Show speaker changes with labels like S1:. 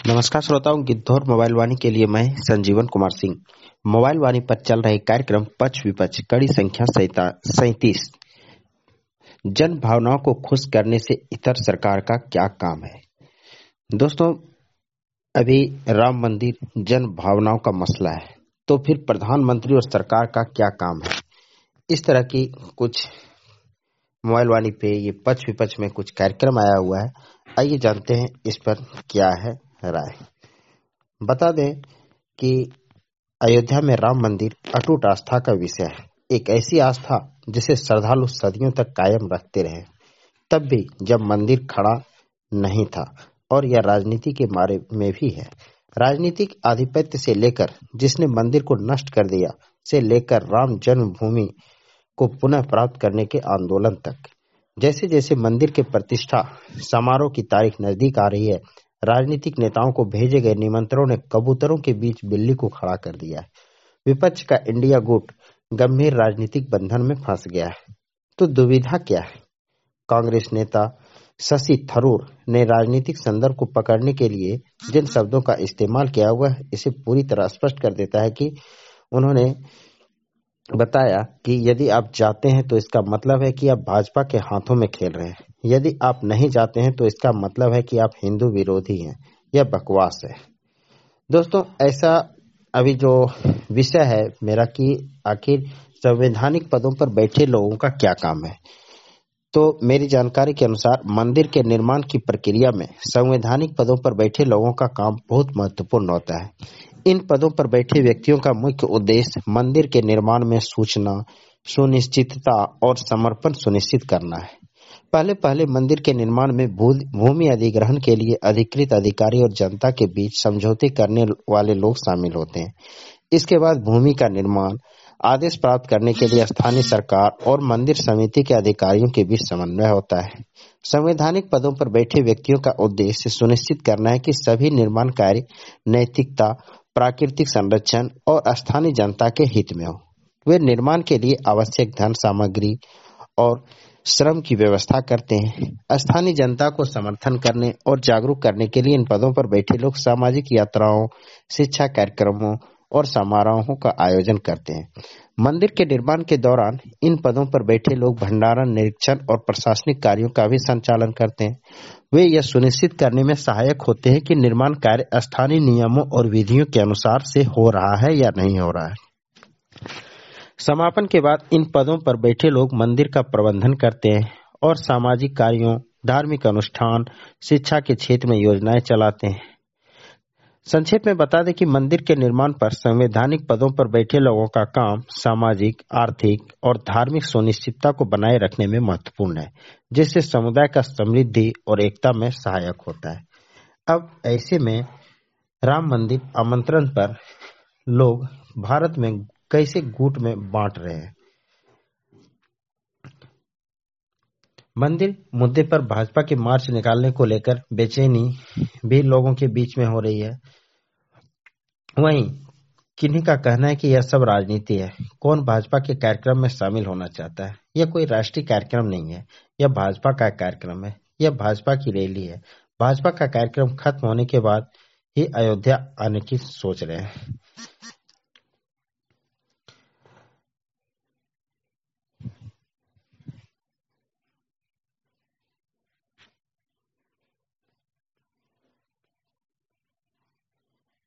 S1: नमस्कार श्रोताओं, गिद्धौर मोबाइल वाणी के लिए मैं संजीवन कुमार सिंह। मोबाइल वाणी पर चल रहे कार्यक्रम पक्ष विपक्ष कड़ी संख्या 37। जन भावनाओं को खुश करने से इतर सरकार का क्या काम है। दोस्तों, अभी राम मंदिर जन भावनाओं का मसला है, तो फिर प्रधानमंत्री और सरकार का क्या काम है। इस तरह की कुछ मोबाइल वाणी पे ये पक्ष विपक्ष में कुछ कार्यक्रम आया हुआ है। आइए जानते हैं इस पर क्या है राय। बता दें कि अयोध्या में राम मंदिर अटूट आस्था का विषय है। एक ऐसी आस्था जिसे श्रद्धालु सदियों तक कायम रखते रहे, तब भी जब मंदिर खड़ा नहीं था, और यह राजनीति के मारे में भी है। राजनीतिक आधिपत्य से लेकर जिसने मंदिर को नष्ट कर दिया से लेकर राम जन्मभूमि को पुनः प्राप्त करने के आंदोलन तक, जैसे जैसे मंदिर के प्रतिष्ठा समारोह की तारीख नजदीक आ रही है, राजनीतिक नेताओं को भेजे गए निमंत्रणों ने कबूतरों के बीच बिल्ली को खड़ा कर दिया है। विपक्ष का इंडिया गुट गंभीर राजनीतिक बंधन में फंस गया है। तो दुविधा क्या है। कांग्रेस नेता शशि थरूर ने राजनीतिक संदर्भ को पकड़ने के लिए जिन शब्दों का इस्तेमाल किया हुआ है, इसे पूरी तरह स्पष्ट कर देता है कि उन्होंने बताया कि यदि आप जाते हैं तो इसका मतलब है कि आप भाजपा के हाथों में खेल रहे हैं, यदि आप नहीं जाते हैं तो इसका मतलब है कि आप हिंदू विरोधी हैं। यह बकवास है। दोस्तों, ऐसा अभी जो विषय है मेरा कि आखिर संवैधानिक पदों पर बैठे लोगों का क्या काम है। तो मेरी जानकारी के अनुसार मंदिर के निर्माण की प्रक्रिया में संवैधानिक पदों पर बैठे लोगों का काम बहुत महत्वपूर्ण होता है। इन पदों पर बैठे व्यक्तियों का मुख्य उद्देश्य मंदिर के निर्माण में सूचना, सुनिश्चितता और समर्पण सुनिश्चित करना है। पहले पहले मंदिर के निर्माण में भूमि अधिग्रहण के लिए अधिकृत अधिकारी और जनता के बीच समझौते करने वाले लोग शामिल होते हैं। इसके बाद भूमि का निर्माण आदेश प्राप्त करने के लिए स्थानीय सरकार और मंदिर समिति के अधिकारियों के बीच समन्वय होता है। संवैधानिक पदों पर बैठे व्यक्तियों का उद्देश्य सुनिश्चित करना है कि सभी निर्माण कार्य नैतिकता, प्राकृतिक संरक्षण और स्थानीय जनता के हित में हो। वे निर्माण के लिए आवश्यक धन सामग्री और श्रम की व्यवस्था करते हैं। स्थानीय जनता को समर्थन करने और जागरूक करने के लिए इन पदों पर बैठे लोग सामाजिक यात्राओं, शिक्षा कार्यक्रमों और समारोहों का आयोजन करते हैं। मंदिर के निर्माण के दौरान इन पदों पर बैठे लोग भंडारण, निरीक्षण और प्रशासनिक कार्यों का भी संचालन करते हैं। वे यह सुनिश्चित करने में सहायक होते हैं कि निर्माण कार्य स्थानीय नियमों और विधियों के अनुसार से हो रहा है या नहीं हो रहा है। समापन के बाद इन पदों पर बैठे लोग मंदिर का प्रबंधन करते हैं और सामाजिक कार्यों, धार्मिक अनुष्ठान, शिक्षा के क्षेत्र में योजनाएं चलाते हैं। संक्षेप में बता दें कि मंदिर के निर्माण पर संवैधानिक पदों पर बैठे लोगों का काम सामाजिक, आर्थिक और धार्मिक सुनिश्चितता को बनाए रखने में महत्वपूर्ण है, जिससे समुदाय का समृद्धि और एकता में सहायक होता है। अब ऐसे में राम मंदिर आमंत्रण पर लोग भारत में कैसे गुट में बांट रहे हैं। मंदिर मुद्दे पर भाजपा के मार्च निकालने को लेकर बेचैनी भी लोगों के बीच में हो रही है। वहीं किन्हीं का कहना है कि यह सब राजनीति है। कौन भाजपा के कार्यक्रम में शामिल होना चाहता है। यह कोई राष्ट्रीय कार्यक्रम नहीं है, यह भाजपा का कार्यक्रम है, यह भाजपा की रैली है। भाजपा का कार्यक्रम खत्म होने के बाद ही अयोध्या आने की सोच रहे हैं।